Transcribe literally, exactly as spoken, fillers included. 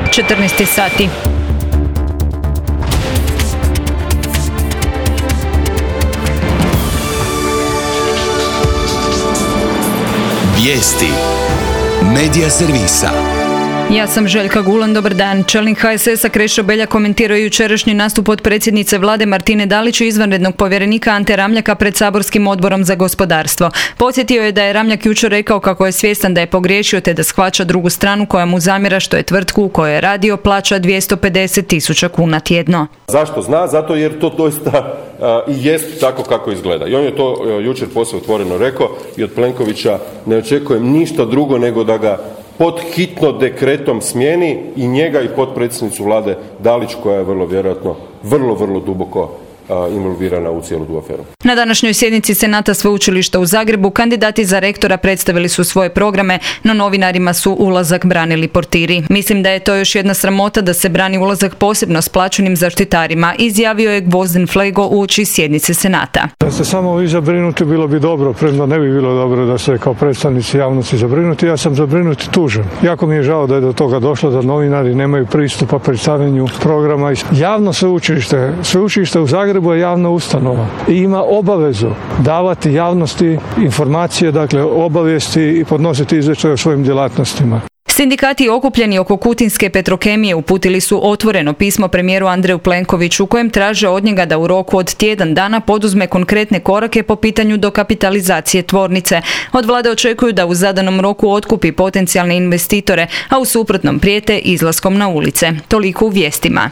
četrnaest sati. Vijesti Medija servisa. Ja sam Željka Gulan, dobar dan. Čelnik ha es es a Krešo Beljak komentirao je jučerašnji nastup potpredsjednice vlade Martine Dalić i izvanrednog povjerenika Ante Ramljaka pred saborskim odborom za gospodarstvo. Podsjetio je da je Ramljak jučer rekao kako je svjestan da je pogriješio te da shvaća drugu stranu koja mu zamjera što je tvrtku u kojoj je radio plaća dvjesto pedeset tisuća kuna tjedno. Zašto zna? Zato jer to doista i jest tako kako izgleda. I on je to jučer posve otvoreno rekao i od Plenkovića ne očekujem ništa drugo nego da ga pod hitno dekretom smijeni i njega i potpredsjednicu vlade Dalić koja je vrlo vjerojatno vrlo, vrlo duboko involvirana u cijelu tu aferu. Na današnjoj sjednici Senata Sveučilišta u Zagrebu kandidati za rektora predstavili su svoje programe, no novinarima su ulazak branili portiri. Mislim da je to još jedna sramota da se brani ulazak posebno s plaćenim zaštitarima, izjavio je Gvozden Flego uoči sjednice Senata. Da ste samo vi zabrinuti bilo bi dobro, premda ne bi bilo dobro da se kao predstavnici javnosti zabrinuti. Ja sam zabrinut i tužan. Jako mi je žao da je do toga došlo, da novinari nemaju pristupa predstavljanju programa. Javno sveučilište, sveučilište u Zagrebu je javna ustanova i ima obavezu davati javnosti informacije, dakle obavijesti i podnositi izvještaje o svojim djelatnostima. Sindikati okupljeni oko Kutinske Petrokemije uputili su otvoreno pismo premijeru Andreju Plenkoviću u kojem traže od njega da u roku od tjedan dana poduzme konkretne korake po pitanju dokapitalizacije tvornice. Od vlade očekuju da u zadanom roku otkupi potencijalne investitore, a u suprotnom prijete izlaskom na ulice. Toliko u vijestima.